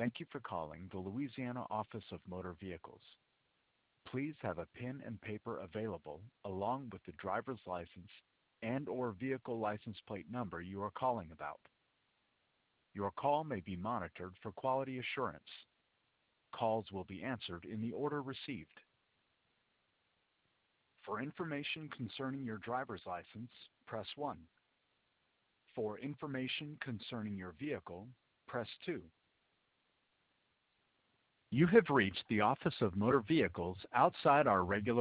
Thank you for calling the Louisiana Office of Motor Vehicles. Please have a pen and paper available along with the driver's license and/or vehicle license plate number you are calling about. Your call may be monitored for quality assurance. Calls will be answered in the order received. For information concerning your driver's license, press 1. For information concerning your vehicle, press 2. You have reached the Office of Motor Vehicles outside our regular